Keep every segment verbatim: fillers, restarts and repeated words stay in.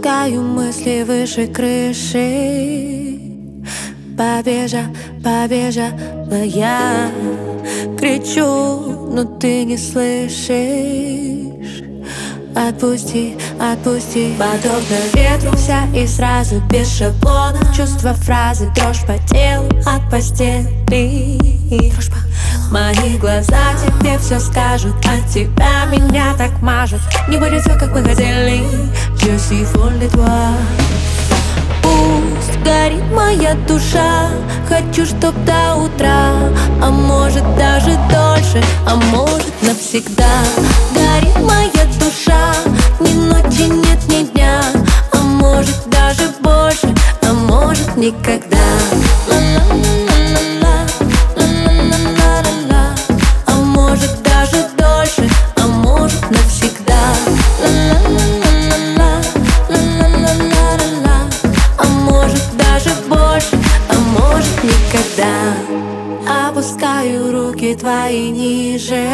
Опускаю мысли выше крыши. Побежа, побежала я. Кричу, но ты не слышишь. Отпусти, отпусти. Подобно ветру вся и сразу без шаблона. Чувства, фразы, дрожь по телу от постели. Мои глаза тебе все скажут, от тебя меня так мажут. Не будет все, как мы хотели. Je suis folle de toi. Пусть горит моя душа, хочу, чтоб до утра, а может даже дольше, а может навсегда. Горит моя душа, ни ночи нет, ни дня, а может даже больше, а может никогда. Ла-ла-ла-ла-ла, ла-ла-ла-ла-ла, а может даже дольше, а может навсегда. Ла-ла-ла-ла-ла, ла-ла-ла-ла-ла, а может даже больше, а может никогда. Опускаю руки твои ниже.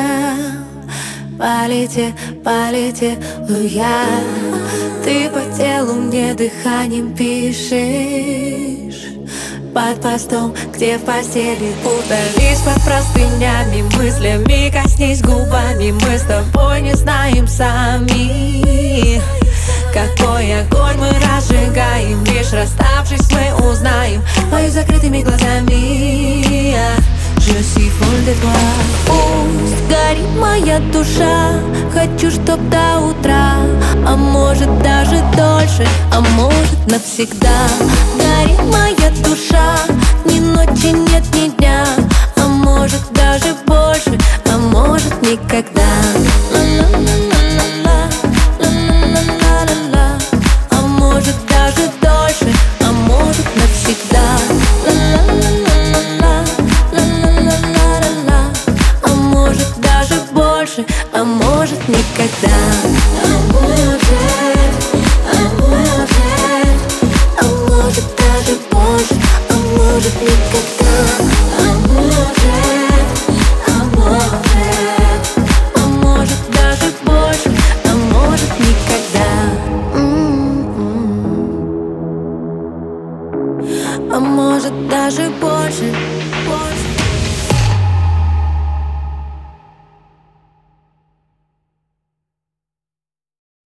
Полетел, полетела я. Ты по телу мне дыханием пишешь. Под постом, где в постели. Удались под простынями, мыслями коснись губами. Мы с тобой не знаем сами, какой огонь мы разжигаем. Лишь расставшись мы узнаем, мою закрытыми глазами. Je suis folle de toi. Пусть горит моя душа, хочу, чтоб до утра, а может даже дольше, а может навсегда. Горит моя душа, ни ночи нет, ни дня, а может даже больше, а может никогда. Ла-ла-ла-ла-ла, ла-ла-ла-ла-ла, а может даже дольше, а может навсегда. Ла-ла-ла-ла-ла, ла-ла-ла-ла-ла, а может даже больше, а может никогда. А может, а может, а может даже больше, а может никогда.